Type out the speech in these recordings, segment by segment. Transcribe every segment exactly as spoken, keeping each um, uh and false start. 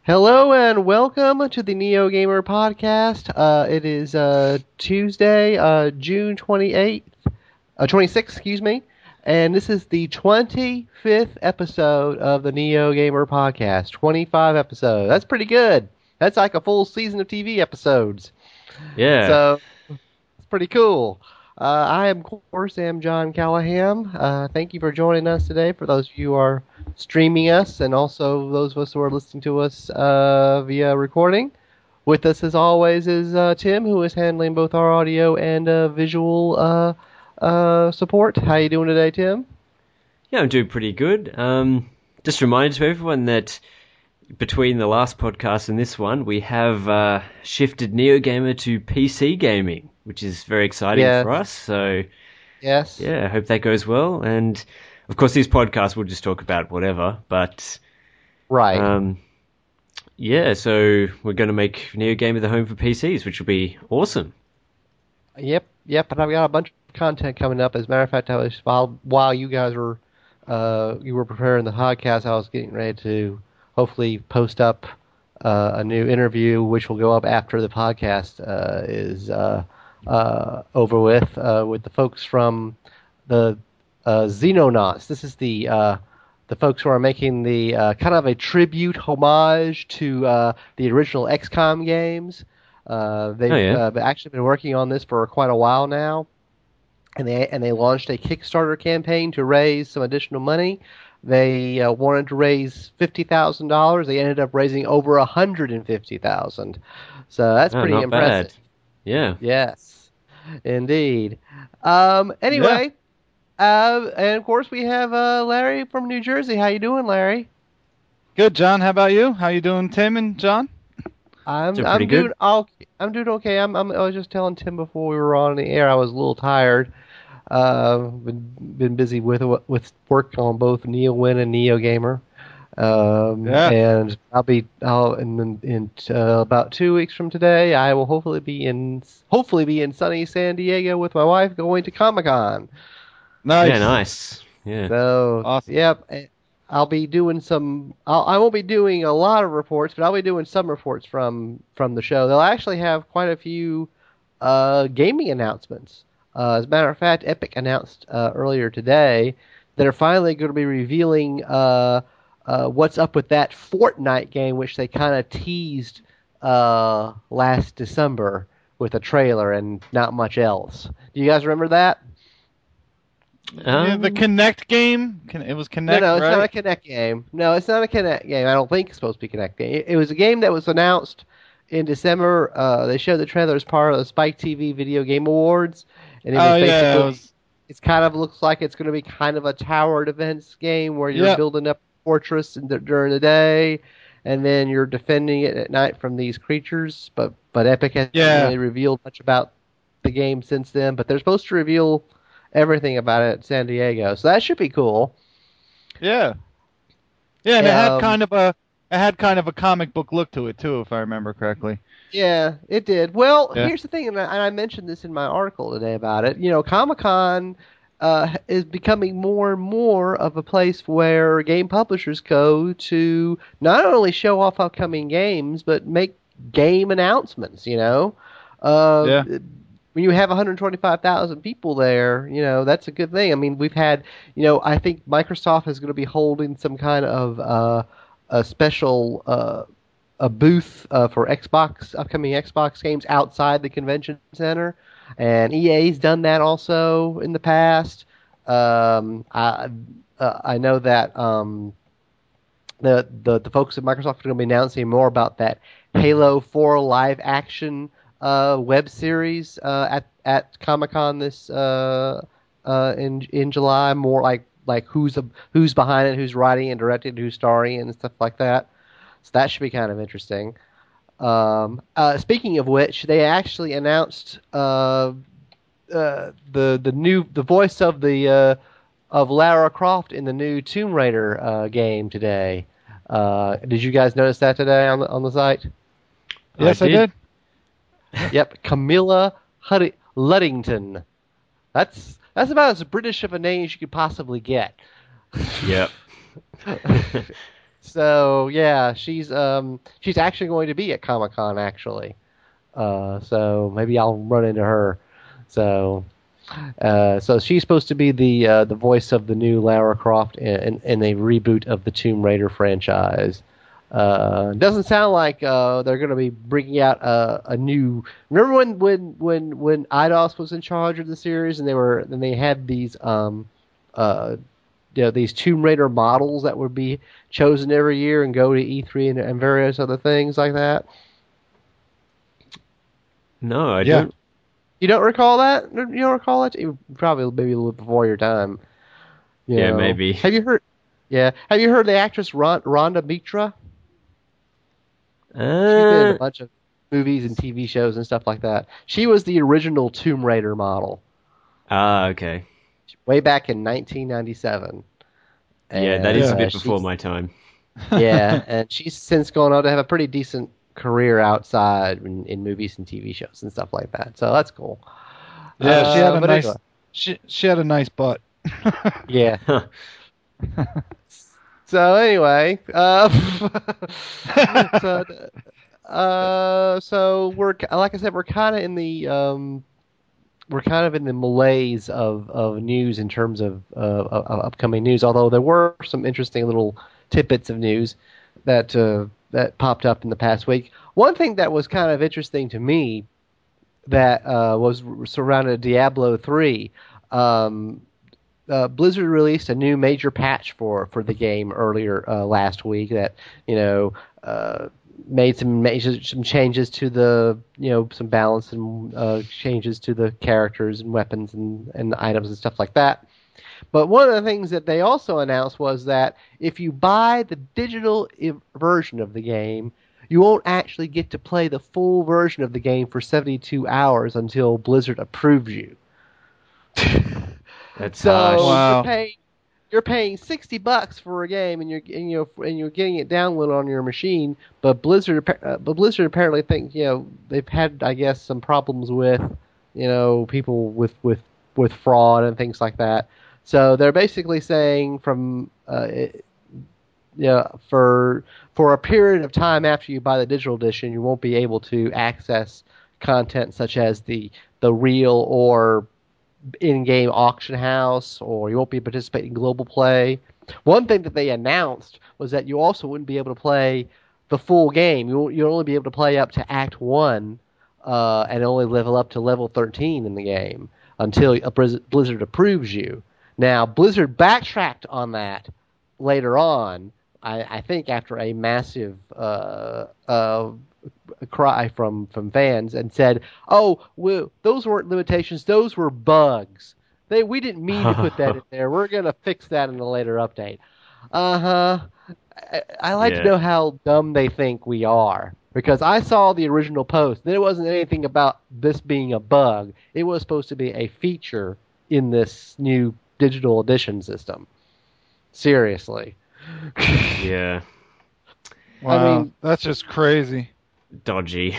Hello and welcome to the Neo Gamer Podcast. Uh, it is uh, Tuesday, uh, June twenty-eighth, uh, twenty-sixth, excuse me, and this is the twenty-fifth episode of the Neo Gamer Podcast. twenty-five episodes. That's pretty good. That's like a full season of T V episodes. Yeah. So it's pretty cool. Uh, I am, of course, am John Callahan. Uh, thank you for joining us today. For those of you who are streaming us, and also those of us who are listening to us uh, via recording. With us, as always, is uh, Tim, who is handling both our audio and uh, visual uh, uh, support. How you doing today, Tim? Yeah, I'm doing pretty good. Um, just a reminder to everyone that between the last podcast and this one, we have uh, shifted NeoGamer to P C gaming, which is very exciting Yeah. for us. So, Yes. yeah, I hope that goes well. And, of course, this podcast will just talk about whatever. But, Right. um, yeah, so we're going to make NeoGamer the home for P Cs, which will be awesome. Yep, yep, and I've got a bunch of content coming up. As a matter of fact, I was while while you guys were uh, you were preparing the podcast, I was getting ready to hopefully post up uh, a new interview, which will go up after the podcast uh, is uh, uh, over with, uh, with the folks from the uh, Xenonauts. This is the uh, the folks who are making the uh, kind of a tribute homage to uh, the original X COM games. Uh, they've Oh, yeah. uh, actually been working on this for quite a while now, and they and they launched a Kickstarter campaign to raise some additional money. They uh, wanted to raise fifty thousand dollars. They ended up raising over a hundred and fifty thousand. So that's Oh, pretty not impressive. bad. Yeah. Yes, indeed. Um, anyway, uh, and of course we have uh, Larry from New Jersey. How you doing, Larry? Good, John. How about you? How you doing, Tim and John? I'm Doing I'm pretty good. doing all, I'm doing okay. I'm, I'm I was just telling Tim before we were on the air. I was a little tired. Uh, been been busy with with work on both NeoWin and NeoGamer. Um, Yeah. and I'll be I'll in in uh, about two weeks from today. I will hopefully be in hopefully be in sunny San Diego with my wife going to Comic-Con. Nice. Yeah, nice. Yeah. So, Awesome. yep, I'll be doing some. I'll, I won't be doing a lot of reports, but I'll be doing some reports from from the show. They'll actually have quite a few uh, gaming announcements. Uh, as a matter of fact, Epic announced uh, earlier today that they're finally going to be revealing uh, uh, what's up with that Fortnite game, which they kind of teased uh, last December with a trailer and not much else. Do you guys remember that? Yeah, the Um, Connect game. Con- It was Connect, no, no, it's right? not a Kinect game. No, it's not a Kinect game. I don't think it's supposed to be a Kinect game. It, it was a game that was announced in December. Uh, they showed the trailer as part of the Spike T V Video Game Awards, and it was Oh, yeah, basically it was- it's kind of looks like it's going to be kind of a tower defense game where you're Yep. building up a fortress in the, during the day, and then you're defending it at night from these creatures. But but Epic hasn't Yeah. really revealed much about the game since then. But they're supposed to reveal everything about it at San Diego, so that should be cool. Yeah. Yeah, and it had Um, kind of a it had kind of a comic book look to it too, if I remember correctly. Yeah, it did. Well, Yeah. here's the thing, and I, and I mentioned this in my article today about it. You know, Comic-Con uh, is becoming more and more of a place where game publishers go to not only show off upcoming games, but make game announcements, you know? Uh, Yeah. When you have one hundred twenty-five thousand people there, you know, that's a good thing. I mean, we've had, you know, I think Microsoft is going to be holding some kind of uh, a special uh, a booth uh, for Xbox, upcoming Xbox games outside the convention center, and E A's done that also in the past. Um, I uh, I know that um, the, the the folks at Microsoft are going to be announcing more about that Halo four live action uh, web series uh, at at Comic-Con this uh, uh, in in July. More like like who's a, who's behind it, who's writing and directing, who's starring, and stuff like that. So that should be kind of interesting. Um, uh, speaking of which, they actually announced uh, uh, the the new the voice of the uh, of Lara Croft in the new Tomb Raider uh, game today. Uh, did you guys notice that today on the on the site? Yes, I I did. did. Yep, Camilla Hud- Luddington. That's that's about as British of a name as you could possibly get. Yep. So yeah, she's um she's actually going to be at Comic Con actually. Uh, so maybe I'll run into her. So uh, so she's supposed to be the uh, the voice of the new Lara Croft in, in, in a reboot of the Tomb Raider franchise. Uh, doesn't sound like uh, they're going to be bringing out a, a new. Remember when when when when Eidos was in charge of the series, and they were and they had these um uh you know these Tomb Raider models that would be chosen every year and go to E three and, and various other things like that. No, I Yeah. don't. You don't recall that? You don't recall that? You probably maybe a little before your time. You Yeah, know. maybe. Have you heard? Yeah. Have you heard the actress Ron, Rhonda Mitra? She's been in a Uh, bunch of movies and T V shows and stuff like that. She was the original Tomb Raider model ah, okay. way back in nineteen ninety-seven. Yeah, that is a And, bit uh, before she's- my time. Yeah, and she's since gone on to have a pretty decent career outside in, in movies and T V shows and stuff like that. So that's cool. Yeah, she had Uh, a but nice. anyway. She she had a nice butt. Yeah. So anyway, uh, so, uh, so we're like I said, we're kind of in the um, we're kind of in the malaise of, of news in terms of, uh, of of upcoming news. Although there were some interesting little tidbits of news that uh, that popped up in the past week. One thing that was kind of interesting to me that uh, was surrounded Diablo three. Um, Uh, Blizzard released a new major patch for, for the game earlier uh, last week that you know uh, made some major, some changes to the you know some balance and uh, changes to the characters and weapons and, and items and stuff like that. But one of the things that they also announced was that if you buy the digital I- version of the game, you won't actually get to play the full version of the game for seventy-two hours until Blizzard approves you. That's So harsh. Wow. you're paying you're paying sixty bucks for a game, and you're and you know and you're getting it downloaded on your machine. But Blizzard, appa- uh, but Blizzard apparently think you know they've had I guess some problems with you know people with with with fraud and things like that. So they're basically saying from uh, it, you know, for for a period of time after you buy the digital edition, you won't be able to access content such as the the real or in-game auction house, or you won't be participating in global play. One thing that they announced was that you also wouldn't be able to play the full game. You you'll only be able to play up to Act One, uh, and only level up to level thirteen in the game until a Blizz- Blizzard approves you. Now, Blizzard backtracked on that later on. I, I think after a massive uh, uh, cry from, from fans and said, "Oh, well, those weren't limitations; those were bugs. They we didn't mean to put that in there. We're gonna fix that in a later update." Uh huh. I, I like Yeah. to know how dumb they think we are because I saw the original post. There wasn't anything about this being a bug. It was supposed to be a feature in this new digital edition system. Seriously. Yeah, Wow, mean- that's just crazy. dodgy.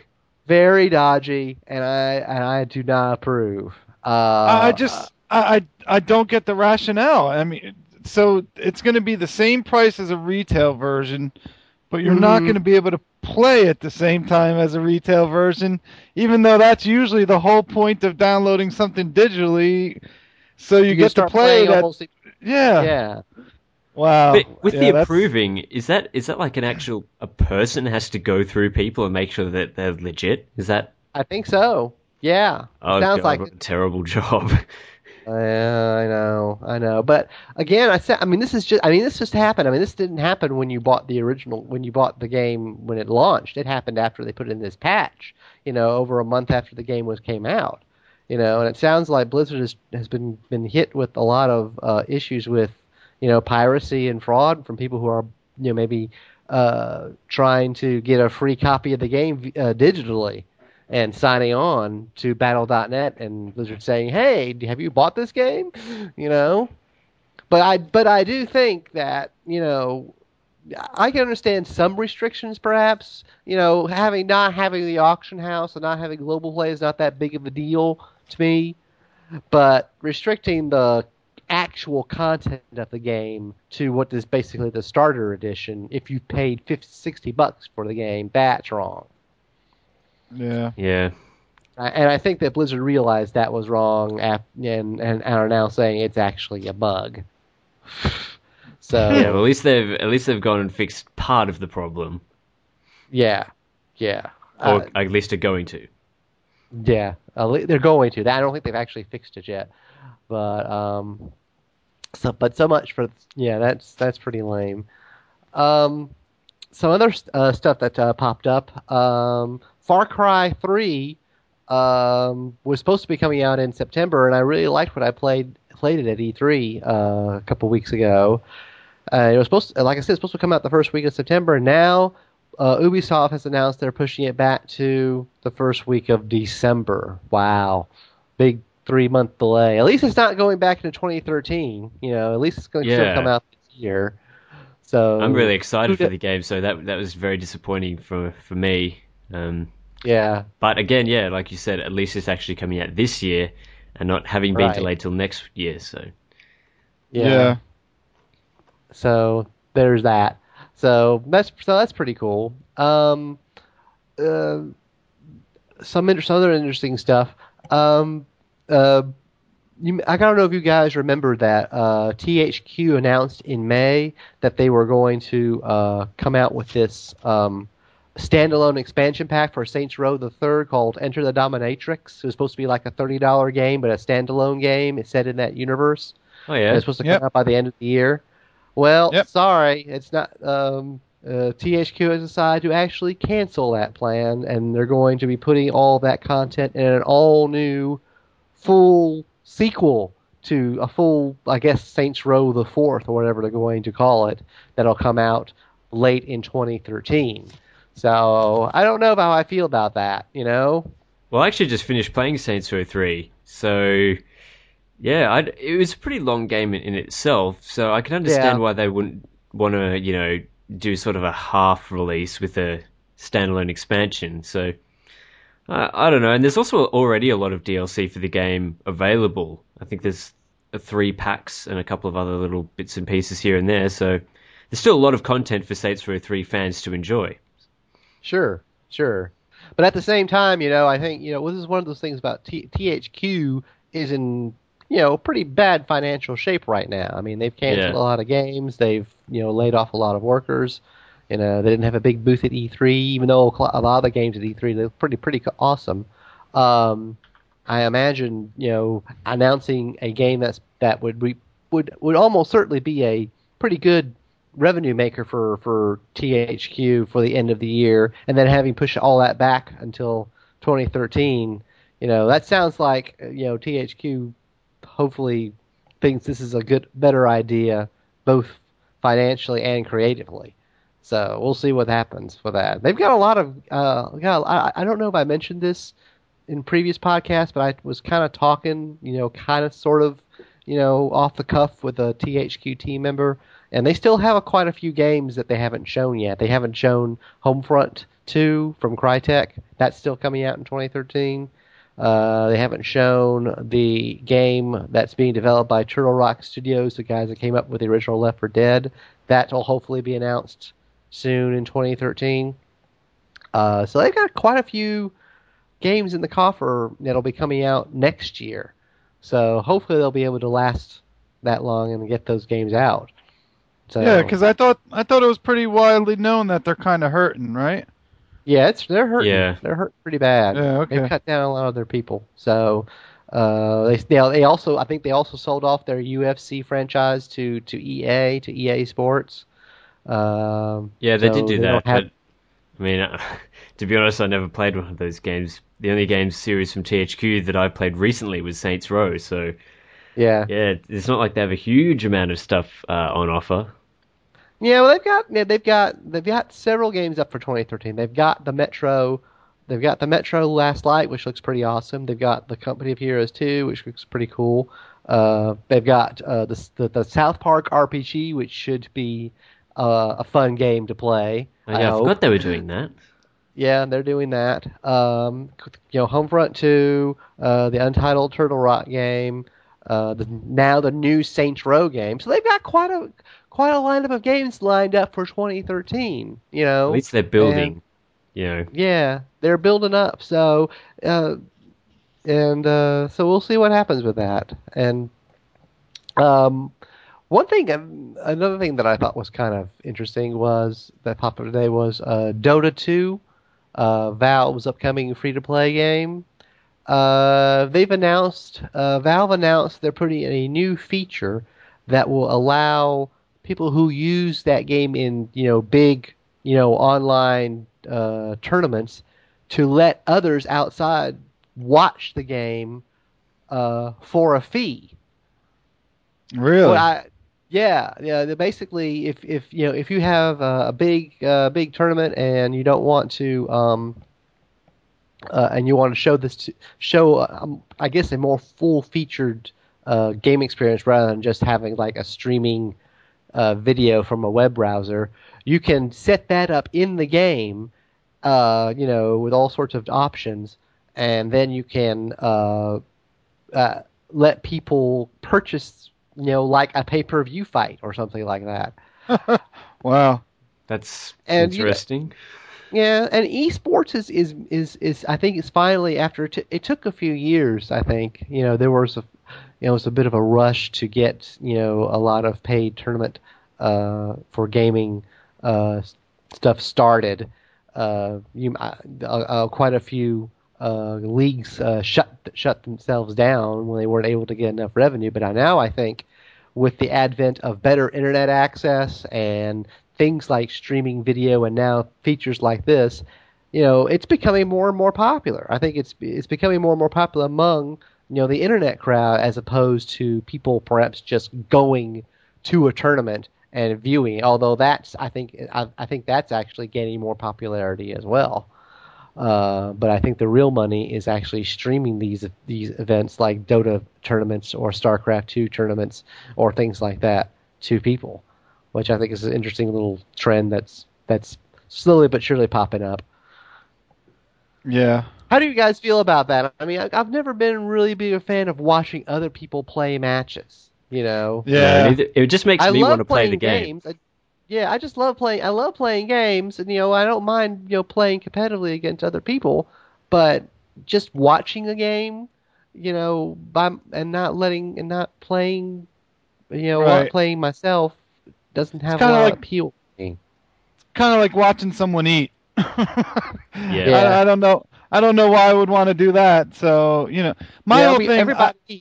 Very dodgy, and I and I do not approve. Uh, I I just I, I I don't get the rationale. I mean, so it's going to be the same price as a retail version, but you're not Mhm. going to be able to play at the same time as a retail version, even though that's usually the whole point of downloading something digitally. So you, you get to start play playing that. almost. Yeah. Yeah. Wow. But with Yeah, the that's- approving, is that is that like an actual a person has to go through people and make sure that they're legit? Is that? I think so. Yeah. Oh Sounds God, like what a terrible job. Yeah, I know, I know. But again, I said, I mean, this is just, I mean, this just happened. I mean, this didn't happen when you bought the original, when you bought the game when it launched. It happened after they put in this patch, you know, over a month after the game was came out, you know. And it sounds like Blizzard has has been been hit with a lot of uh, issues with, you know, piracy and fraud from people who are, you know, maybe uh, trying to get a free copy of the game uh, digitally. And signing on to Battle dot net and Blizzard saying, "Hey, have you bought this game?" You know, but I but I do think that you know I can understand some restrictions, perhaps. You know, having not having the auction house and not having global play is not that big of a deal to me. But restricting the actual content of the game to what is basically the starter edition. If you paid fifty, sixty bucks for the game, that's wrong. Yeah. Yeah. And I think that Blizzard realized that was wrong, and and, and are now saying it's actually a bug. So Yeah, well, at least they've at least they've gone and fixed part of the problem, yeah, yeah, or uh, at least are going to. yeah. Uh, they're going to. I don't think they've actually fixed it yet, but um, so but so much for yeah. That's that's pretty lame. Um, some other uh, stuff that uh, popped up. Um, Far Cry three um, was supposed to be coming out in September, and I really liked what I played played it at E three uh, a couple weeks ago. Uh, it was supposed to, like I said, it's supposed to come out the first week of September, and now uh, Ubisoft has announced they're pushing it back to the first week of December. Wow. Big three-month delay. At least it's not going back into twenty thirteen. You know, at least it's going to Yeah. still come out this year. So I'm really excited who for d- the game, so that that was very disappointing for for me. Um, Yeah. but again, yeah, like you said, at least it's actually coming out this year and not having been Right. delayed till next year. So Yeah. Yeah. So there's that. So that's so that's pretty cool. Um, uh, some inter- some other interesting stuff. Um, uh, you, I don't know if you guys remember that uh, T H Q announced in May that they were going to uh, come out with this um, standalone expansion pack for Saints Row the Third called Enter the Dominatrix. It was supposed to be like a thirty dollar game, but a standalone game. It's set in that universe. oh And yeah, it's supposed to Yep. come out by the end of the year. Well, Yep. sorry, it's not. Um, uh, T H Q has decided to actually cancel that plan, and they're going to be putting all that content in an all-new, full sequel to a full, I guess, Saints Row the Fourth or whatever they're going to call it. That'll come out late in twenty thirteen. So I don't know how I feel about that. You know? well, I actually just finished playing Saints Row three, so yeah, I'd, it was a pretty long game in, in itself. So I can understand Yeah. why they wouldn't want to, you know, do sort of a half release with a standalone expansion. So I, I don't know. And there's also already a lot of D L C for the game available. I think there's uh, three packs and a couple of other little bits and pieces here and there. So there's still a lot of content for Saints Row three fans to enjoy. Sure, sure. But at the same time, you know, I think, you know, this is one of those things about T- THQ is in, you know, pretty bad financial shape right now. I mean, they've canceled Yeah. a lot of games. They've, you know, laid off a lot of workers. You know, they didn't have a big booth at E three, even though a lot of the games at E three, they're pretty, pretty awesome. Um, I imagine, you know, announcing a game that's, that would, be, would, would almost certainly be a pretty good revenue maker for, for T H Q for the end of the year, and then having pushed all that back until twenty thirteen, you know, that sounds like, you know, T H Q hopefully thinks this is a good, better idea, both financially and creatively. So we'll see what happens with that. They've got a lot of, uh, got, I, I don't know if I mentioned this in previous podcasts, but I was kind of talking, you know, kind of sort of, you know, off the cuff with a T H Q team member. And they still have a, quite a few games that they haven't shown yet. They haven't shown Homefront two from Crytek. That's still coming out in twenty thirteen. Uh, they haven't shown the game that's being developed by Turtle Rock Studios, the guys that came up with the original Left four Dead. That will hopefully be announced soon in twenty thirteen. Uh, so they've got quite a few games in the coffer that'll be coming out next year. So hopefully they'll be able to last that long and get those games out. So, Yeah, because I thought I thought it was pretty widely known that they're kind of hurting, right? yeah, it's they're hurting. Yeah. They're hurting pretty bad. Yeah, okay. They've cut down a lot of their people. So uh, they they they also I think they also sold off their U F C franchise to, to E A to E A Sports. Um, Yeah, they so did do they that, don't have- but I mean, uh, to be honest, I never played one of those games. The only game series from T H Q that I played recently was Saints Row, so yeah. yeah, it's not like they have a huge amount of stuff uh, on offer. Yeah, well, they've got yeah, they've got they've got several games up for twenty thirteen. They've got the Metro, they've got the Metro Last Light, which looks pretty awesome. They've got the Company of Heroes two, which looks pretty cool. Uh, they've got uh, the, the the South Park R P G, which should be uh, a fun game to play. Oh, yeah, I, hope. forgot they were doing that. Yeah, they're doing that. Um, you know, Homefront two, uh, the Untitled Turtle Rock game. uh, the now the new Saints Row game. So they've got quite a quite a lineup of games lined up for twenty thirteen. You know, At least they're building. And, you know. Yeah, they're building up. So, uh, and uh, so we'll see what happens with that. And um, one thing, another thing that I thought was kind of interesting was that popped up today was uh, Dota two, uh, Valve's upcoming free-to-play game. Uh, they've announced, uh, Valve announced they're putting in a new feature that will allow people who use that game in, you know, big, you know, online uh, tournaments to let others outside watch the game uh, for a fee. Really? Well, I, yeah, yeah. Basically, if if you know if you have a, a big uh, big tournament and you don't want to um, uh, and you want to show this to, show um, I guess a more full featured uh, game experience rather than just having like a streaming uh, video from a web browser, you can set that up in the game, uh, you know, with all sorts of options, and then you can uh, uh, let people purchase, you know, like a pay-per-view fight or something like that. Wow, that's and, interesting. You know, yeah, and esports is, is is is I think it's finally after it, t- it took a few years. I think you know there was a you know it was a bit of a rush to get you know a lot of paid tournament uh, for gaming uh, stuff started. Uh, you uh, uh, quite a few uh, leagues uh, shut shut themselves down when they weren't able to get enough revenue. But now I think with the advent of better internet access and things like streaming video and now features like this, you know, it's becoming more and more popular. I think it's it's becoming more and more popular among, you know, the internet crowd as opposed to people perhaps just going to a tournament and viewing it. Although that's, I think, I, I think that's actually gaining more popularity as well. Uh, but I think the real money is actually streaming these these events like Dota tournaments or StarCraft two tournaments or things like that to people, which I think is an interesting little trend that's that's slowly but surely popping up. Yeah. How do you guys feel about that? I mean, I've never been really big a fan of watching other people play matches. You know. Yeah. No, it just makes I me love want to play the playing game. games. I, yeah, I just love playing. I love playing games, and you know, I don't mind you know playing competitively against other people, but just watching a game, you know, by and not letting and not playing, you know, Right. not playing myself doesn't have a kinda lot like- of appeal to me. Kind of like watching someone eat. Yeah. I, I don't know. I don't know why I would want to do that. So you know, my yeah, whole we, thing. everybody eats.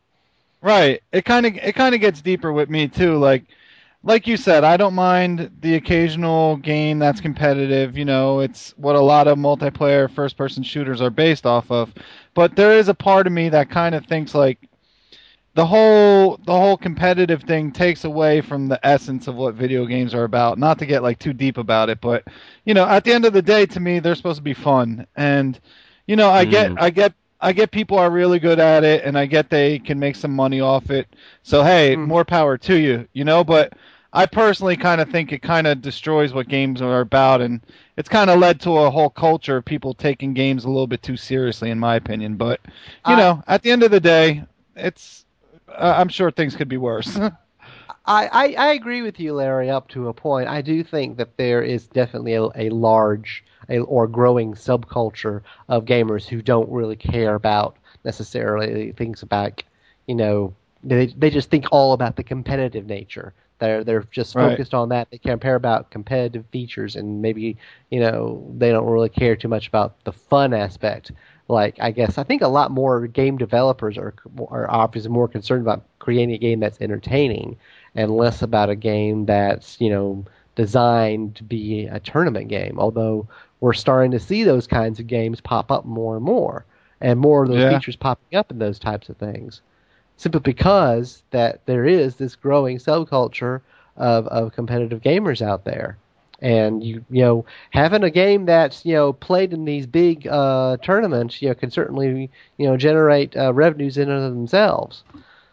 Right. It kind of it kind of gets deeper with me too. Like like you said, I don't mind the occasional game that's competitive. You know, it's what a lot of multiplayer first-person shooters are based off of. But there is a part of me that kind of thinks like the whole the whole competitive thing takes away from the essence of what video games are about. Not to get like too deep about it, but you know, at the end of the day, to me, they're supposed to be fun. And you know, I get Mm. I get I get people are really good at it, and I get they can make some money off it. So hey, Mm. more power to you, you know. But I personally kind of think it kind of destroys what games are about, and it's kind of led to a whole culture of people taking games a little bit too seriously, in my opinion. But you I- know, at the end of the day, it's uh, I'm sure things could be worse. I, I, I agree with you, Larry, up to a point. I do think that there is definitely a, a large a, or growing subculture of gamers who don't really care about necessarily things about, you know, they they just think all about the competitive nature. They're they're just Right. focused on that. They care about competitive features, and maybe you know they don't really care too much about the fun aspect. Like I guess I think a lot more game developers are are obviously more concerned about creating a game that's entertaining and less about a game that's you know designed to be a tournament game. Although we're starting to see those kinds of games pop up more and more, and more of those Yeah. features popping up in those types of things. Simply because that there is this growing subculture of, of competitive gamers out there. And you you know having a game that's you know played in these big uh, tournaments you know can certainly you know generate uh, revenues in and of themselves.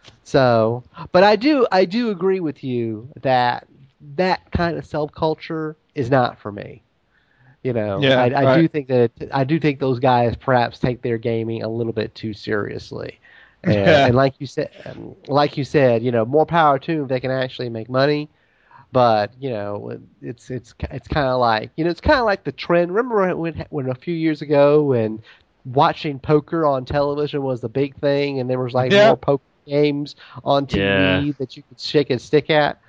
So, but I do I do agree with you that that kind of subculture is not for me. You know, Yeah, I, I right. do think that I do think those guys perhaps take their gaming a little bit too seriously, And, Yeah. and like you said, um, like you said, you know, more power to them if they can actually make money. But you know, it's it's it's kind of like you know, it's kind of like the trend. Remember when when a few years ago when watching poker on television was the big thing, and there was like Yeah. more poker games on T V Yeah. that you could shake a stick at,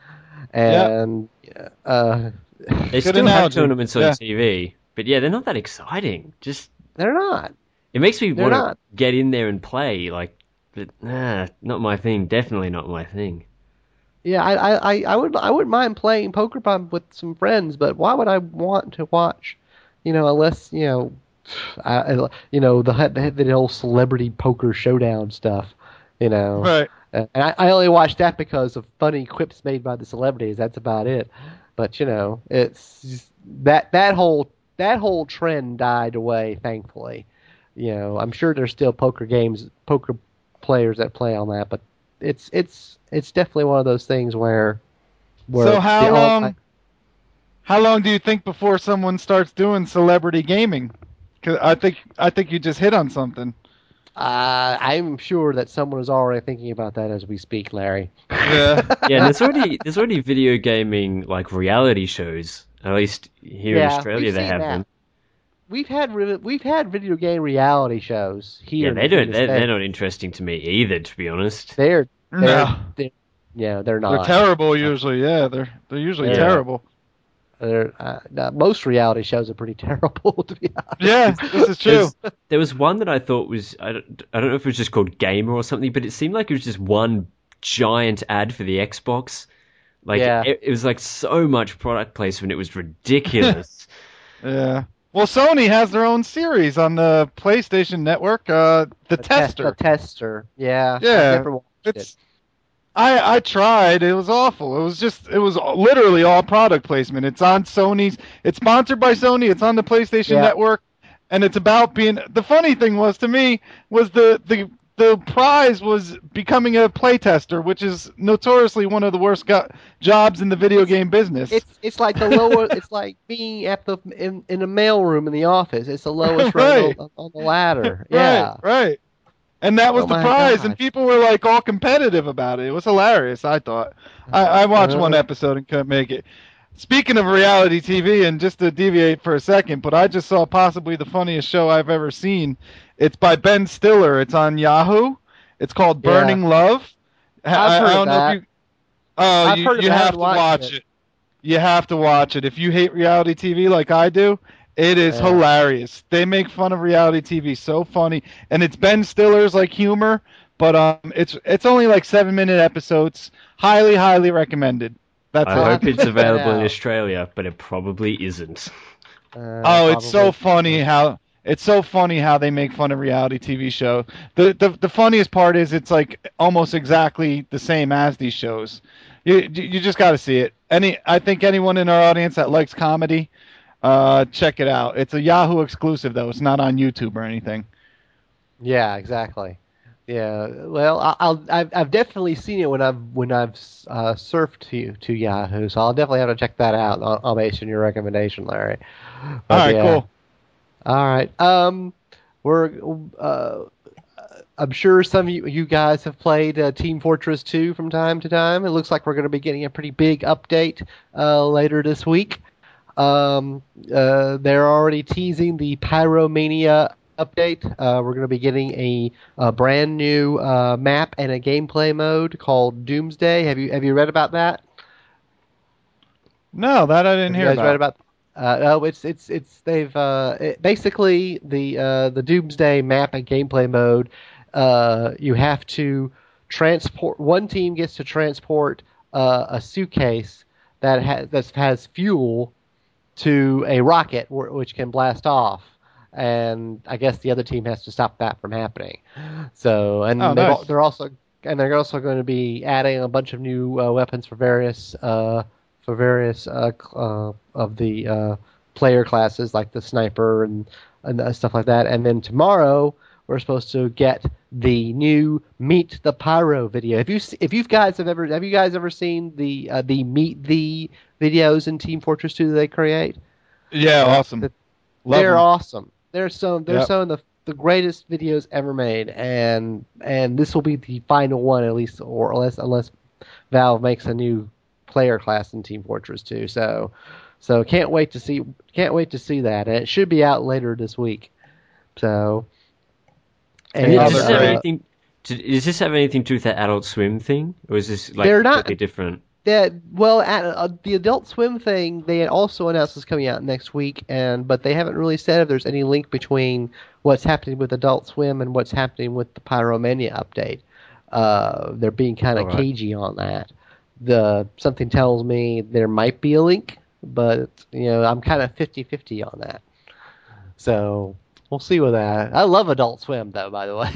and uh, They still analogy. have tournaments on Yeah. T V, but yeah, they're not that exciting. Just they're not. it makes me They're want not. to get in there and play. Like, but nah, not my thing. Definitely not my thing. Yeah, I, I, I- I would I wouldn't mind playing poker pop with some friends, but why would I want to watch, you know, unless you know, I, I- you know the the, the whole celebrity poker showdown stuff, you know. Right. Uh, and I, I only watch that because of funny quips made by the celebrities. That's about it. But you know, it's just- that that whole that whole trend died away, thankfully. You know, I'm sure there's still poker games, poker players that play on that, but it's it's it's definitely one of those things where. where So how the long? online- How long do you think before someone starts doing celebrity gaming? 'Cause I think I think you just hit on something. Uh, I'm sure that someone is already thinking about that as we speak, Larry. Yeah. Yeah, and there's already there's already video gaming like reality shows. At least here in Yeah, Australia, we've they seen have that. them. We've had re- we've had video game reality shows here. Yeah, in they the don't. They're, States. they're not interesting to me either, to be honest. They're they're, No. they're yeah they're They're not. terrible usually. Yeah, they're they're usually Yeah. terrible. They're, uh, no, most reality shows are pretty terrible, to be honest. Yeah, this is true. There's- There was one that I thought was I don't, I don't know if it was just called Gamer or something, but it seemed like it was just one giant ad for the Xbox. Like Yeah. it, it was like so much product placement, it was ridiculous. Yeah. Well, Sony has their own series on the PlayStation Network, uh, The The te- Tester. the tester. Yeah. I've Yeah, never watched It's it. I I tried. It was awful. It was just it was literally all product placement. It's on Sony's. It's sponsored by Sony. It's on the PlayStation Yeah. Network, and it's about being. The funny thing was to me was the the the prize was becoming a playtester, which is notoriously one of the worst go- jobs in the video game business. It's it's like the lower. It's like being at the in in a mailroom in the office. It's the lowest Right. rung on, on the ladder. Yeah. Right, right. And that was Oh the my prize, gosh. and people were like all competitive about it. It was hilarious, I thought. I, I watched one Uh. episode and couldn't make it. Speaking of reality T V, and just to deviate for a second, but I just saw possibly the funniest show I've ever seen. It's by Ben Stiller. It's on Yahoo. It's called Yeah. Burning Love. I, I've heard I don't of know that. if you. Oh, I've you, heard of you that, have to watched watch it. it. You have to watch it. If you hate reality T V like I do, it is Yeah. hilarious. They make fun of reality T V so funny, and it's Ben Stiller's like humor, but um, it's it's only like seven minute episodes. Highly, highly recommended. That's I it. hope it's check that available in out. Australia, but it probably isn't. Uh, Oh, it's so probably. funny how it's so funny how they make fun of reality T V show. The the the funniest part is it's like almost exactly the same as these shows. You you you just got to see it. Any I think anyone in our audience that likes comedy, uh, check it out. It's a Yahoo exclusive though. It's not on YouTube or anything. Yeah, exactly. Yeah, well, I- I'll I've, I've definitely seen it when I've when I've uh, surfed to to Yahoo, so I'll definitely have to check that out. I'll, I'll base on your recommendation, Larry. But, All right, yeah. cool. All right. Um, we're uh, I'm sure some of you, you guys have played uh, Team Fortress two from time to time. It looks like we're going to be getting a pretty big update uh, later this week. Um, uh, they're already teasing the Pyromania update. Uh, we're going to be getting a, a brand new uh, map and a gameplay mode called Doomsday. Have you have you read about that? No, that I didn't Have hear you guys about. read about? Uh, oh, it's it's it's they've uh, it, basically the uh, the Doomsday map and gameplay mode. Uh, you have to transport. One team gets to transport uh, a suitcase that has that has fuel to a rocket wh- which can blast off, and I guess the other team has to stop that from happening. So, and Oh, they've al- nice. they're also and they're also going to be adding a bunch of new uh, weapons for various uh, for various uh, cl- uh, of the uh, player classes, like the sniper and and uh, stuff like that. And then tomorrow we're supposed to get the new Meet the Pyro video. Have you s- if you guys have ever have you guys ever seen the uh, the Meet the videos in Team Fortress two that they create? Yeah, awesome. The- Love they're 'em. awesome. They're so they're Yep. so in the the greatest videos ever made, and and this will be the final one, at least, or unless unless Valve makes a new player class in Team Fortress two. So, so can't wait to see can't wait to see that, and it should be out later this week. So, and does this uh, have anything? To, does this have anything to do with that Adult Swim thing, or is this like They're not- completely different? That well, at, uh, the Adult Swim thing, they also announced is coming out next week, and but they haven't really said if there's any link between what's happening with Adult Swim and what's happening with the Pyromania update. Uh, they're being kind of All right. cagey on that. The something tells me there might be a link, but you know I'm kind of fifty-fifty on that. So we'll see with that. I love Adult Swim, though. By the way,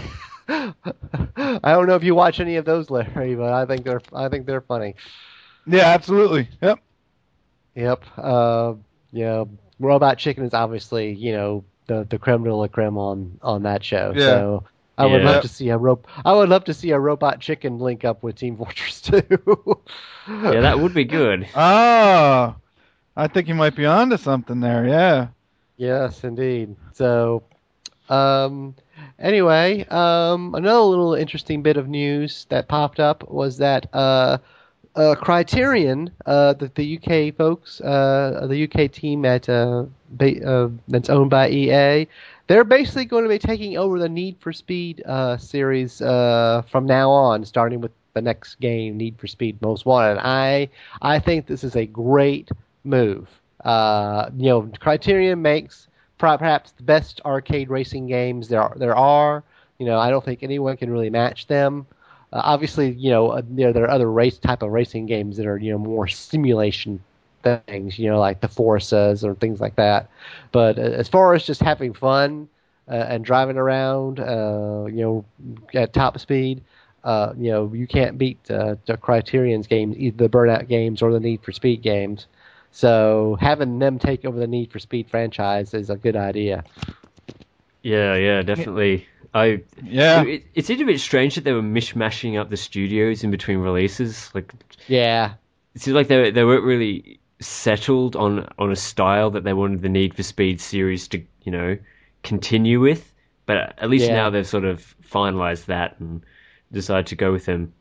I don't know if you watch any of those, Larry, but I think they're I think they're funny. Yeah, absolutely. Yep. Yep. Uh, you know, Robot Chicken is obviously, you know, the the creme de la creme on, on that show. Yeah. So I would Yeah. love to see a ro- I would love to see a Robot Chicken link up with Team Fortress two. Yeah, that would be good. Oh, I think you might be onto something there. Yeah. Yes, indeed. So, um, anyway, um, another little interesting bit of news that popped up was that uh, uh, Criterion, uh, the, the U K folks, uh, the U K team at uh, ba- uh, that's owned by E A, they're basically going to be taking over the Need for Speed uh, series uh, from now on, starting with the next game, Need for Speed Most Wanted. I I think this is a great move. Uh, you know, Criterion makes perhaps the best arcade racing games there are, there are. You know, I don't think anyone can really match them. Uh, obviously, you know, uh, you know, there are other race type of racing games that are, you know, more simulation things, you know, like the Forzas or things like that. But uh, as far as just having fun uh, and driving around, uh, you know, at top speed, uh, you know, you can't beat uh, the Criterion's games, either the Burnout games or the Need for Speed games. So having them take over the Need for Speed franchise is a good idea. Yeah, yeah, definitely. I Yeah. It, it seemed a bit strange that they were mishmashing up the studios in between releases. Like, Yeah. it seemed like they they weren't really settled on on a style that they wanted the Need for Speed series to, you know, continue with. But at least Yeah. now they've sort of finalized that and decided to go with them.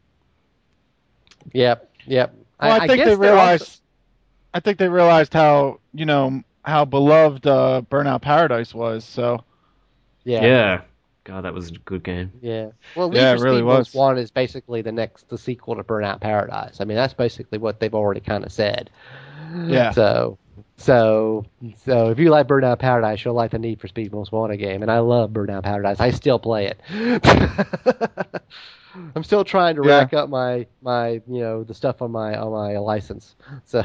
Yep. Yep. Well, I, think guess they they're realized. also- I think they realized how you know how beloved uh, Burnout Paradise was. So yeah. Yeah. God, that was a good game. Yeah. Well, Need Yeah, for it really Speed Most was. Wanted is basically the next, the sequel to Burnout Paradise. I mean, that's basically what they've already kind of said. Yeah. So, so, so if you like Burnout Paradise, you'll like the Need for Speed Most Wanted game, and I love Burnout Paradise. I still play it. I'm still trying to Yeah. rack up my, my, you know, the stuff on my on my license. So.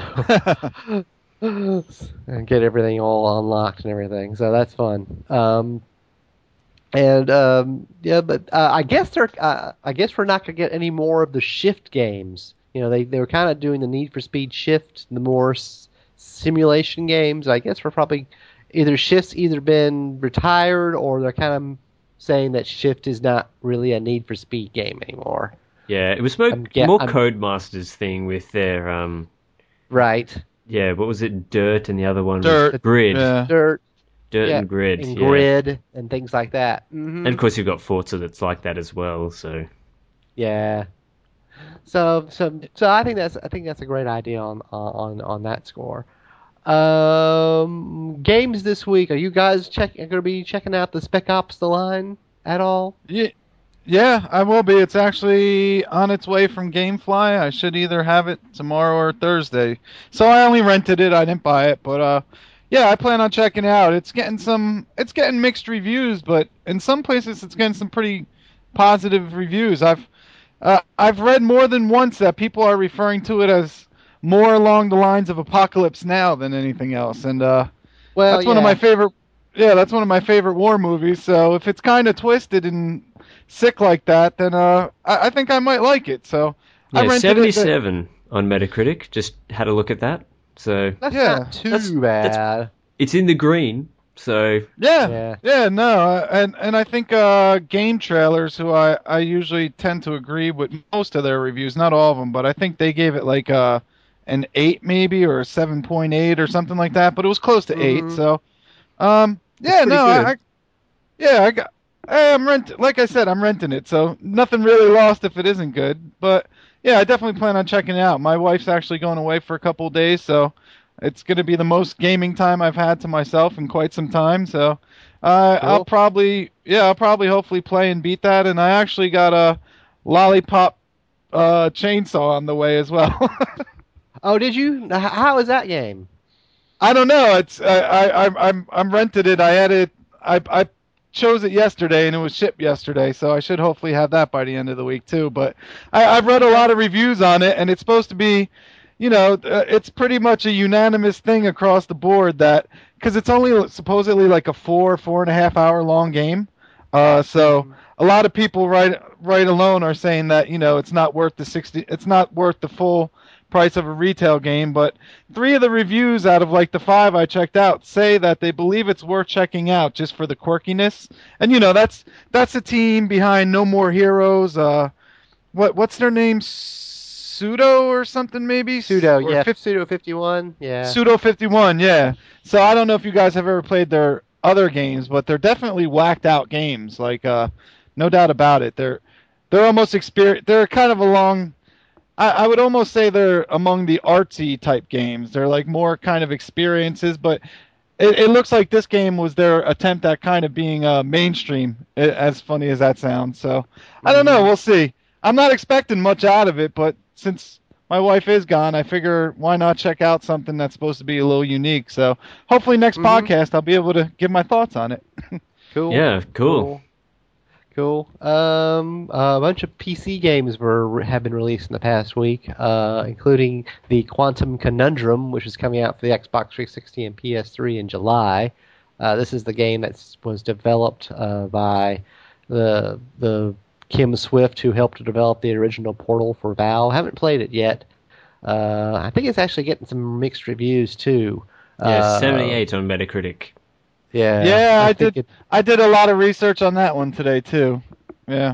And get everything all unlocked and everything. So that's fun. Um, and um, yeah, but uh, I guess they're. Uh, I guess we're not gonna get any more of the Shift games. You know, they they were kind of doing the Need for Speed Shift, the more s- simulation games. I guess we're probably either Shift's either been retired or they're kind of saying that Shift is not really a Need for Speed game anymore. Yeah, it was more, I'm ge- more I'm- Codemasters thing with their um Right. yeah, what was it? Dirt and the other one Dirt, was Grid. Yeah. Dirt Dirt yeah, and Grid. and yeah. Grid and things like that. hmm And of course you've got Forza that's like that as well, so Yeah. So so so I think that's I think that's a great idea on on on that score. Um, games this week. Are you guys check going to be checking out the Spec Ops: The Line at all? Yeah, yeah, I will be. It's actually on its way from GameFly. I should either have it tomorrow or Thursday. So I only rented it. I didn't buy it, but uh, yeah, I plan on checking it out. It's getting some. It's getting mixed reviews, but in some places it's getting some pretty positive reviews. I've uh, I've read more than once that people are referring to it as more along the lines of Apocalypse Now than anything else, and uh, Well, that's one of yeah. my favorite. Yeah, that's one of my favorite war movies. So if it's kind of twisted and sick like that, then uh, I, I think I might like it. So I yeah, rented seventy-seven on Metacritic. Just had a look at that. So That's Yeah, not too that's- bad. that's- it's in the green. So it. Yeah, Yeah. yeah, no, uh, and and I think uh, Game Trailers, who I I usually tend to agree with most of their reviews, not all of them, but I think they gave it like uh, an eight maybe or a seven point eight or something like that. But it was close to eight. Mhm. So um, yeah, pretty no, good. I, I yeah, I got Hey, I'm rent. Like I said, I'm renting it, so nothing really lost if it isn't good. But yeah, I definitely plan on checking it out. My wife's actually going away for a couple of days, so it's going to be the most gaming time I've had to myself in quite some time. So uh, Cool. I'll probably, yeah, I'll probably hopefully play and beat that. And I actually got a Lollipop uh, chainsaw on the way as well. Oh, did you? H- How is that game? I don't know. It's I I I'm I'm I'm rented it. I had it. I I chose it yesterday and it was shipped yesterday, so I should hopefully have that by the end of the week too. But I, I've read a lot of reviews on it, and it's supposed to be, you know, uh, it's pretty much a unanimous thing across the board that because it's only supposedly like a four four and a half hour long game. Uh, so a lot of people right right alone are saying that you know it's not worth the sixty. It's not worth the full price of a retail game, but three of the reviews out of like the five I checked out say that they believe it's worth checking out just for the quirkiness. And you know, that's that's a team behind No More Heroes. Uh, what what's their name? Pseudo or something maybe? Pseudo, Or yeah. fif- Pseudo fifty-one, yeah. Pseudo fifty-one, yeah. So I don't know if you guys have ever played their other games, but they're definitely whacked out games. Like, uh, no doubt about it. They're they're almost experience. They're kind of along. I, I would almost say they're among the artsy type games. They're like more kind of experiences, but it, it looks like this game was their attempt at kind of being uh, mainstream. a- As funny as that sounds. So I don't know. We'll see. I'm not expecting much out of it, but since my wife is gone, I figure why not check out something that's supposed to be a little unique. So hopefully next Mhm. podcast I'll be able to give my thoughts on it. Cool. Yeah, cool. Cool. Um, a bunch of P C games were have been released in the past week, uh, including the Quantum Conundrum, which is coming out for the Xbox three sixty and P S three in July. Uh, this is the game that was developed uh, by the the Kim Swift, who helped to develop the original Portal for Valve. I haven't played it yet. Uh, I think it's actually getting some mixed reviews too. Yeah, Uh, seventy-eight on Metacritic. Yeah, Yeah, I think did- it- I did a lot of research on that one today too. Yeah.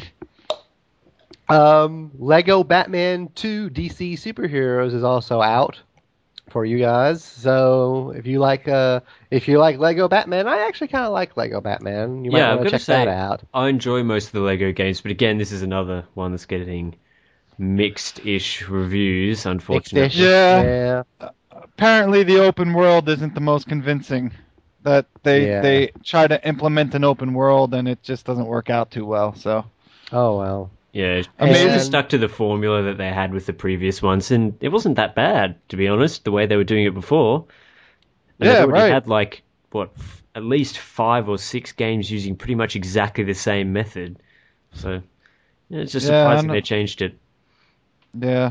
Um, Lego Batman two D C Superheroes is also out for you guys. So if you like, uh, if you like Lego Batman, I actually kind of like Lego Batman. You might Yeah, I'm want to gonna check say- that out. I enjoy most of the Lego games, but again, this is another one that's getting mixed-ish reviews, unfortunately. Mixed-ish. Yeah. Yeah. Apparently the open world isn't the most convincing. That they Yeah. they try to implement an open world and it just doesn't work out too well. So Oh well. Yeah, I they mean- should've stuck to the formula that they had with the previous ones, and it wasn't that bad, to be honest, the way they were doing it before. And Yeah, they've already right. had, like, what, f- at least five or six games using pretty much exactly the same method. So, yeah, it's just Yeah, I surprising know. they changed it. yeah.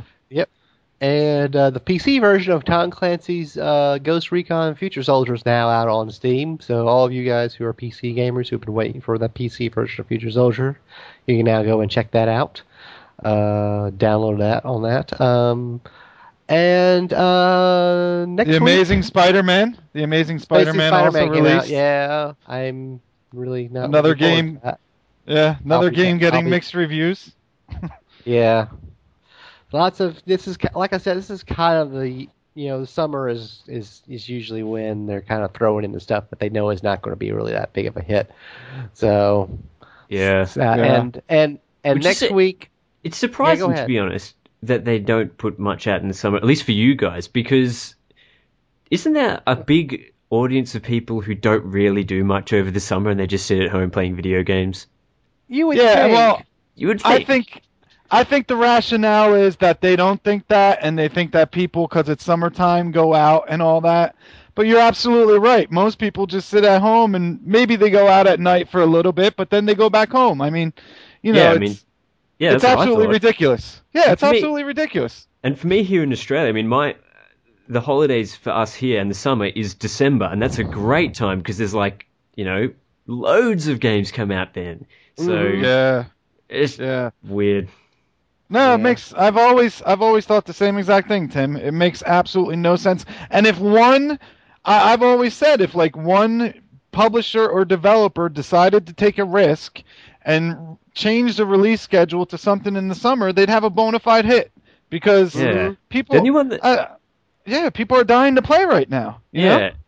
And uh, the P C version of Tom Clancy's uh, Ghost Recon Future Soldier is now out on Steam. So all of you guys who are P C gamers who've been waiting for the P C version of Future Soldier, you can now go and check that out. Uh, download that on that. Um, and uh, next The week, Amazing Spider-Man. The Amazing Spider-Man also Spider-Man came released. out. Yeah, I'm really not Another looking forward game. to that. Yeah, another I'll be- game I'll getting be- mixed reviews. Yeah, lots of this is ki- like I said. This is kind of the you know the summer is is is usually when they're kind of throwing in the stuff that they know is not going to be really that big of a hit. So Yeah. uh, and and and Which is next it- week, It's surprising, to ahead. be honest, that they don't put much out in the summer, at least for you guys, because isn't there a big audience of people who don't really do much over the summer and they just sit at home playing video games? you would Yeah, think, well, You would I think. think I think the rationale is that they don't think that, and they think that people, because it's summertime, go out and all that. But you're absolutely right. Most people just sit at home, and maybe they go out at night for a little bit, but then they go back home. I mean, you know, Yeah, I it's, mean, yeah, it's that's what I absolutely thought. ridiculous. Yeah, it's For me- absolutely ridiculous. And for me here in Australia, I mean, my the holidays for us here in the summer is December, and that's a great time because there's like, you know, loads of games come out then. So Mhm. Yeah, it's yeah. weird. No, Yeah. it makes. I've always, I've always thought the same exact thing, Tim. It makes absolutely no sense. And if one, I, I've always said, if like one publisher or developer decided to take a risk and change the release schedule to something in the summer, they'd have a bona fide hit because Yeah. people, Anyone that uh, yeah, people are dying to play right now. you know? Yeah,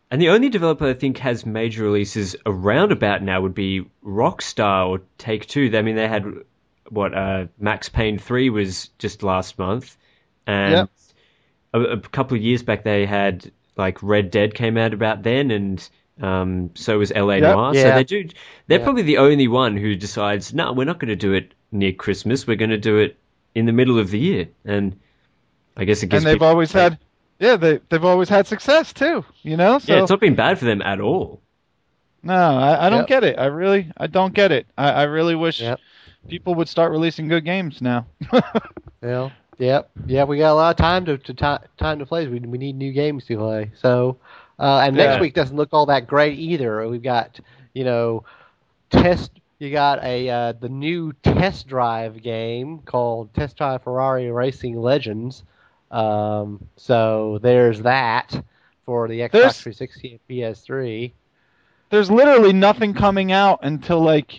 And the only developer I think has major releases around about now would be Rockstar or Take-Two. I mean, they had, what, uh, Max Payne three was just last month. And Yep. a, a couple of years back they had, like, Red Dead came out about then, and um, so was L A Yep. Noire. Yeah. So they do, they're Yeah. probably the only one who decides, no, we're not going to do it near Christmas. We're going to do it in the middle of the year. And I guess it gives And they've people- always had, yeah, they they've always had success too. You know, so Yeah, it's not been bad for them at all. no, I, I don't Yep. get it. I really, I don't get it. I, I really wish Yep. people would start releasing good games now. Well, yep, yeah, we got a lot of time to, to ti- time to play. We we need new games to play. So, uh, and next Yeah. week doesn't look all that great either. We've got you know, test. You got a uh, the new test drive game called Test Drive Ferrari Racing Legends. Um, so there's that for the Xbox There's- three sixty and P S three. There's literally nothing coming out until like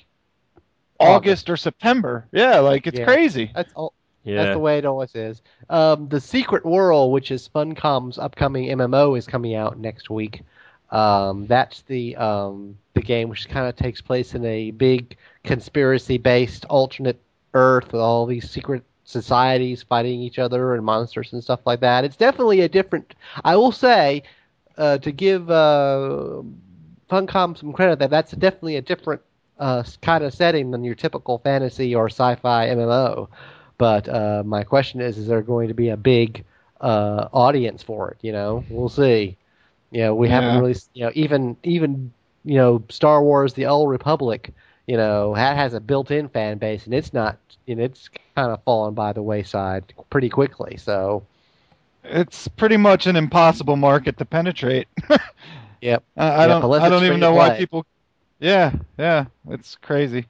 August or September. Yeah, like it's Yeah. crazy. That's all. Yeah. That's the way it always is. Um, the Secret World, which is Funcom's upcoming M M O, is coming out next week. Um, that's the um, the game which kind of takes place in a big conspiracy-based alternate Earth with all these secret societies fighting each other and monsters and stuff like that. It's definitely a different. I will say, uh, to give uh, Funcom some credit, that that's definitely a different uh, kind of setting than your typical fantasy or sci-fi M M O. But uh, my question is, is there going to be a big uh, audience for it? You know, we'll see. You know, we haven't Yeah. really, you know, even even you know, Star Wars: The Old Republic, you know, that has a built-in fan base, and it's not, you know, it's kind of fallen by the wayside pretty quickly. So, It's pretty much an impossible market to penetrate. yep. I, I Yep, don't. unless I it's don't even free to know why play. people. Yeah, yeah, it's crazy.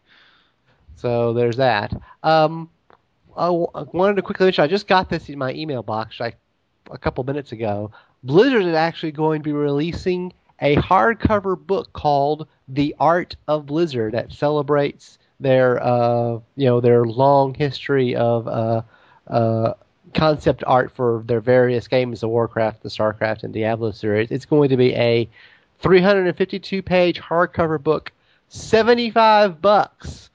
So there's that. Um, I w- I wanted to quickly mention, I just got this in my email box like a couple minutes ago. Blizzard is actually going to be releasing a hardcover book called The Art of Blizzard that celebrates their, uh, you know, their long history of uh, uh, concept art for their various games, the Warcraft, the Starcraft, and Diablo series. It's going to be a three hundred fifty-two page hardcover book, seventy-five bucks.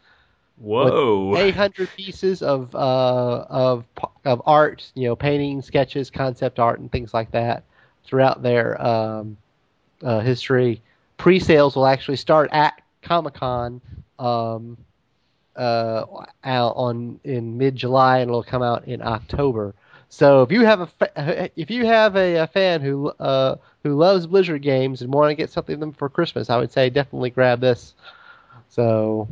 Whoa. eight hundred pieces of uh, of of art, you know, paintings, sketches, concept art, and things like that throughout their um, uh, history. Pre-sales will actually start at Comic-Con um, uh, out on in mid-July, and it'll come out in October. So if you have a fa- if you have a, a fan who uh, who loves Blizzard games and want to get something of them for Christmas, I would say definitely grab this. So.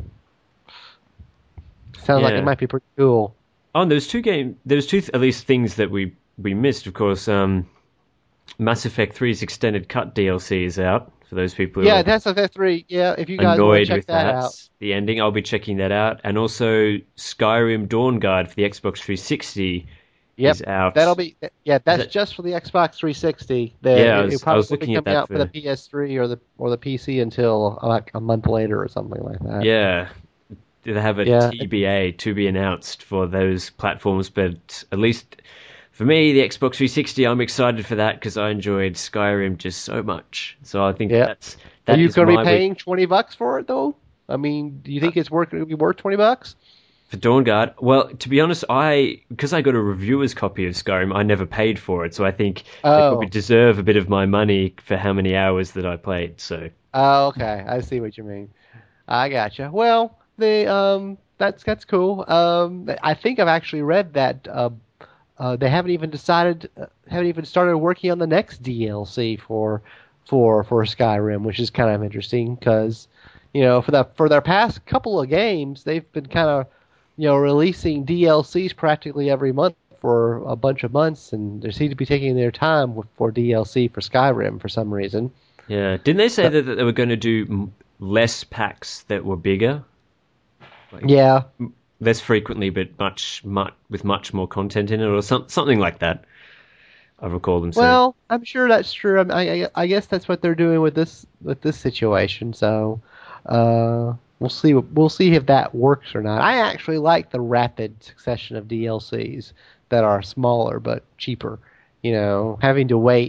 Sounds like Yeah. it might be pretty cool. Oh, and there's two game. There's two th- at least things that we we missed. Of course, um, Mass Effect three's extended cut D L C is out for those people who Yeah, are that's F three. Yeah, if you guys want to annoyed check with that, that. out. The ending, I'll be checking that out, and also Skyrim Dawnguard for the Xbox three sixty Yep, is out. that'll be yeah. That's that- just for the Xbox three sixty. The, Yeah, I it, was- it probably I was won't be looking at coming that out for for- the P S three or the or the P C until like a month later or something like that. Yeah. They have a Yeah. T B A to be announced for those platforms, but at least for me, the Xbox three sixty, I'm excited for that because I enjoyed Skyrim just so much. So I think Yeah. that's Are that you is going to my be week paying twenty bucks for it though? I mean, do you think it's worth? It would be worth twenty bucks? for Dawnguard. Well, to be honest, I because I got a reviewer's copy of Skyrim, I never paid for it, so I think they Oh. probably deserve a bit of my money for how many hours that I played. So Oh, okay. I see what you mean. I gotcha. Well, the um, that's that's cool. Um, I think I've actually read that uh, uh, they haven't even decided, uh, haven't even started working on the next D L C for for for Skyrim, which is kind of interesting because you know for the for their past couple of games, they've been kind of you know releasing D L Cs practically every month for a bunch of months, and they seem to be taking their time with, for D L C for Skyrim for some reason. yeah, didn't they say that, that they were going to do m- less packs that were bigger? Like, Yeah. less frequently, but much, much with much more content in it, or some, something like that. I recall them saying. Well, I'm sure that's true. I, I, I guess that's what they're doing with this with this situation. So uh, we'll see. We'll see if that works or not. I actually like the rapid succession of D L Cs that are smaller but cheaper. You know, having to wait,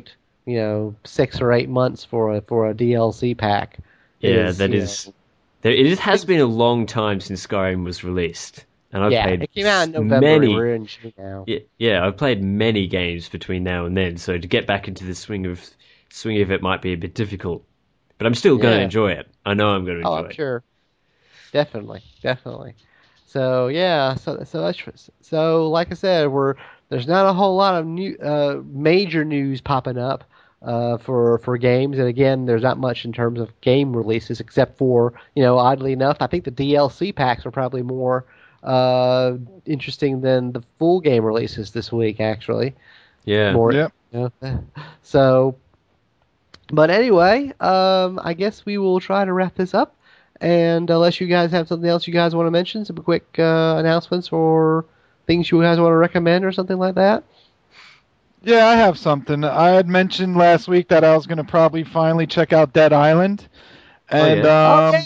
you know six or eight months for a for a D L C pack. Yeah, is, that you is. know, There, it has been a long time since Skyrim was released, and I've yeah, played it came out in November. many. We're in June now. Yeah, yeah, I've played many games between now and then, so to get back into the swing of swing of it might be a bit difficult. But I'm still going to Yeah. enjoy it. I know I'm going to Oh, enjoy I'm it. sure. Definitely, definitely. So yeah, so so that's so like I said, we're there's not a whole lot of new uh, major news popping up uh, for for games, and again, there's not much in terms of game releases except for you know oddly enough, I think the D L C packs are probably more uh, interesting than the full game releases this week. Actually, Yeah. more. Yep. You know, so, but anyway, um, I guess we will try to wrap this up. And unless you guys have something else you guys want to mention, some quick uh, announcements or things you guys want to recommend or something like that. Yeah, I have something. I had mentioned last week that I was going to probably finally check out Dead Island. And, yeah. um,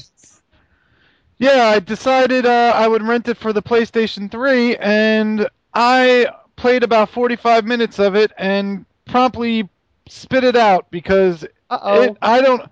yeah, I decided uh, I would rent it for the PlayStation three, and I played about forty-five minutes of it and promptly spit it out because Uh-oh. it, I don't...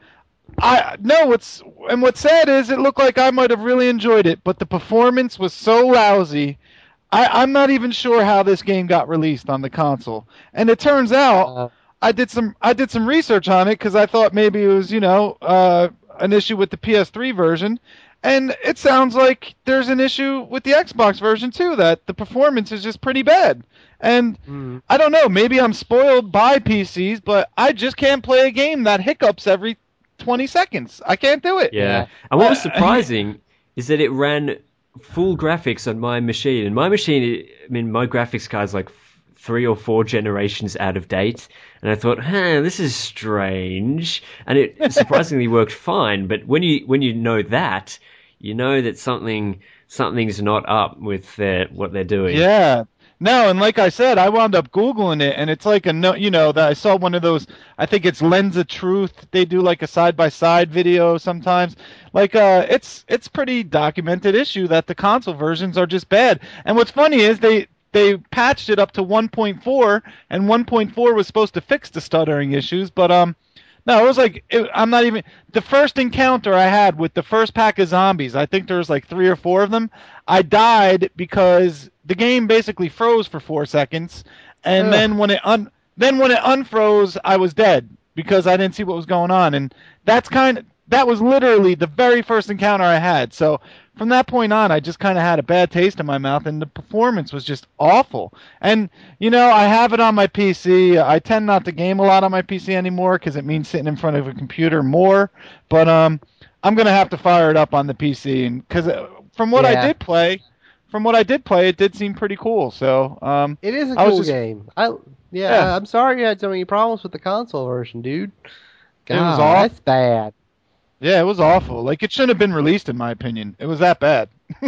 I no, what's and what's sad is it looked like I might have really enjoyed it, but the performance was so lousy. I, I'm not even sure how this game got released on the console. And it turns out Uh, I did some I did some research on it because I thought maybe it was you know uh, an issue with the P S three version, and it sounds like there's an issue with the Xbox version too. That the performance is just pretty bad. And mm, I don't know, maybe I'm spoiled by P Cs, but I just can't play a game that hiccups every twenty seconds. I can't do it. Yeah. Yeah. And what was Uh, surprising is that it ran full graphics on my machine. And my machine, I mean, my graphics card's like f- three or four generations out of date. And I thought, huh, this is strange. And it surprisingly worked fine. But when you when you know that, you know that something something's not up with their, what they're doing. Yeah. No, and like I said, I wound up Googling it, and it's like a no, you know, that I saw one of those. I think it's Lens of Truth. They do like a side by side video sometimes. Like, uh, it's it's pretty documented issue that the console versions are just bad. And what's funny is they they patched it up to one point four, and one point four was supposed to fix the stuttering issues, but um. No, it was like it, I'm not even the first encounter I had with the first pack of zombies. I think there was like three or four of them. I died because the game basically froze for four seconds, and Ugh. then when it un then when it unfroze, I was dead because I didn't see what was going on. And that's kind of that was literally the very first encounter I had. So from that point on, I just kind of had a bad taste in my mouth, and the performance was just awful. And, you know, I have it on my P C. I tend not to game a lot on my P C anymore because it means sitting in front of a computer more. But um, I'm going to have to fire it up on the P C. Because from what Yeah. I did play, from what I did play, it did seem pretty cool. So um, it is a I was cool just- game. I yeah, Yeah. I'm sorry you had so many problems with the console version, dude. God, was awful. that's bad. yeah, it was awful. Like, it shouldn't have been released, in my opinion. It was that bad.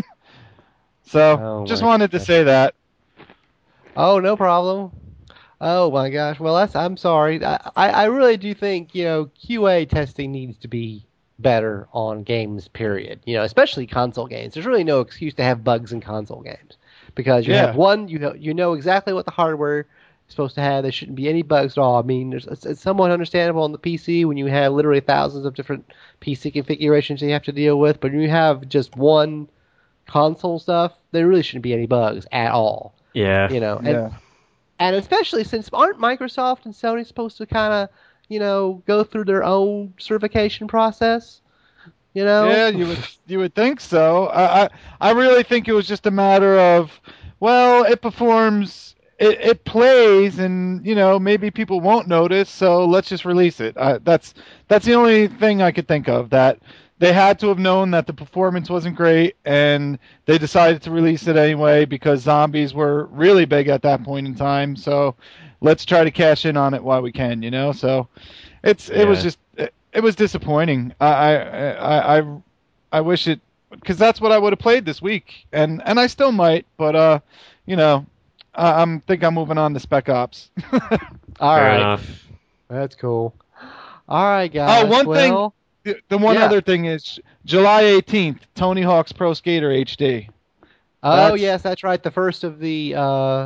So Oh, just my wanted to goodness. say that. Oh, no problem. Oh my gosh. Well, that's I'm sorry. I, I I really do think, you know, Q A testing needs to be better on games, period. You know, especially console games. There's really no excuse to have bugs in console games. Because you Yeah. have one, you know you know exactly what the hardware is supposed to have. There shouldn't be any bugs at all. I mean, there's, it's, it's somewhat understandable on the P C when you have literally thousands of different P C configurations you have to deal with, but when you have just one console stuff, there really shouldn't be any bugs at all. Yeah. You know, and Yeah. and especially since aren't Microsoft and Sony supposed to kind of, you know, go through their own certification process? You know? Yeah, you would you would think so. I, I I really think it was just a matter of, well, it performs, it, it plays, and you know maybe people won't notice, so let's just release it. I, that's that's the only thing I could think of, that they had to have known that the performance wasn't great, and they decided to release it anyway because zombies were really big at that point in time. So let's try to cash in on it while we can, you know. So it's it was Yeah. just it, it was disappointing. I I I I, I wish it, because that's what I would have played this week, and and I still might, but uh, you know, I, I'm think I'm moving on to Spec Ops. All Fair right. enough. That's cool. All right, guys. Oh, one thing- well, The, the one Yeah. other thing is July eighteenth, Tony Hawk's Pro Skater H D. Oh, That's- yes, that's right. The first of the uh,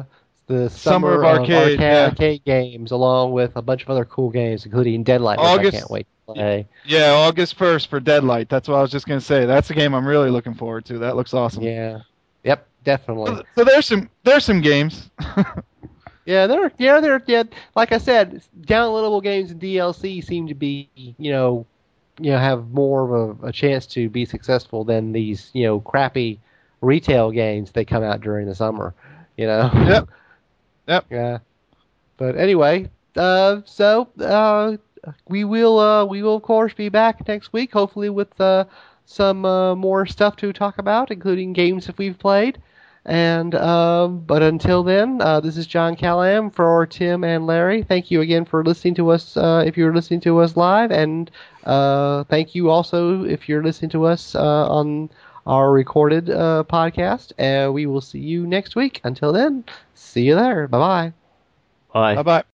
the Summer summer, of of Arcade, arcade, yeah. arcade games, along with a bunch of other cool games, including Deadlight, which August- I can't wait to play. Yeah, August first for Deadlight. That's what I was just gonna say. That's a game I'm really looking forward to. That looks awesome. Yeah. Yep, definitely. So, so there's some there's some games. Yeah, they're yeah they're yeah. Like I said, downloadable games and D L C seem to be you know, you know have more of a, a chance to be successful than these you know crappy retail games that come out during the summer. You know. Yep. Yep. Yeah. But anyway, uh, so uh, we will uh, we will of course be back next week, hopefully with uh, some uh, more stuff to talk about, including games that we've played. And um, but until then, uh, this is John Callahan for Tim and Larry. Thank you again for listening to us. Uh, if you're listening to us live, and uh, thank you also if you're listening to us uh, on our recorded uh, podcast. And we will see you next week. Until then, see you there. Bye bye. Bye. Bye bye.